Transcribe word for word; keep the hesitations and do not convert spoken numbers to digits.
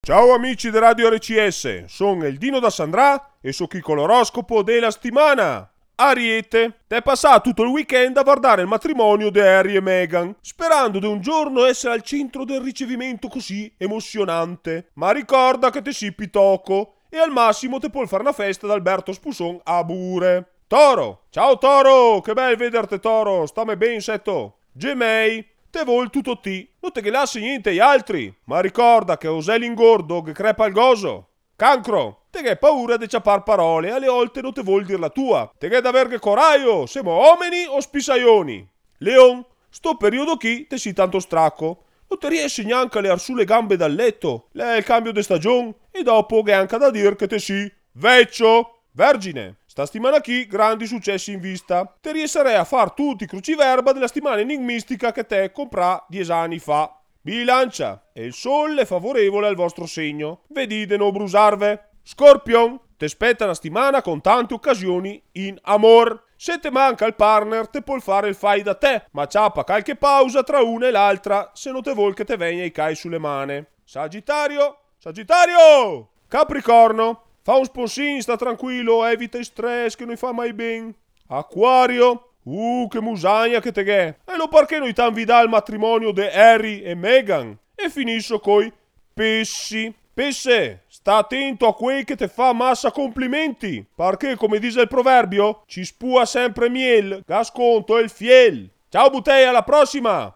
Ciao amici di Radio R C S, sono il Dino da Sandrà e so chi con l'oroscopo della settimana. Ariete, t'è passato tutto il weekend a guardare il matrimonio di Harry e Meghan, sperando di un giorno essere al centro del ricevimento così emozionante. Ma ricorda che te si pitoco e al massimo te puoi fare una festa da Alberto Spusson a Bure. Toro, ciao Toro, che bel vederti Toro, stammi ben setto. Gemei, te vuol tutto ti, non te che lasci niente agli altri, ma ricorda che osè l'ingordo che crepa il gozo. Cancro, te che hai paura di ciappar parole, alle volte non te vuol dir la tua, te che da verghe coraio, siamo uomini o spisaioni. Leon, sto periodo chi te si tanto stracco, non ti riesci neanche a lear su le gambe dal letto, lei è il cambio di stagione e dopo che è anche da dir che te si vecchio. Vergine, sta settimana qui grandi successi in vista. Te riesserei a far tutti i cruciverba della settimana enigmistica che te comprà dieci anni fa. Bilancia, e il sole è favorevole al vostro segno. Vedi de no brusarve. Scorpion, te spetta una settimana con tante occasioni in amor. Se te manca il partner, te puoi fare il fai da te, ma ciappa qualche pausa tra una e l'altra, se non te vuol che te venga i cai sulle mani. Sagittario, Sagittario! Capricorno, fa un sponsin, sta tranquillo, evita il stress che non fa mai ben. Acquario, uh, che musagna che te ghè. E lo perché noi t'anvi dà il matrimonio di Harry e Meghan? E finisco coi pesci. Pesse, sta attento a quei che te fa massa complimenti, perché come dice il proverbio, ci spua sempre miel, gasconto e il fiel. Ciao Butei, alla prossima!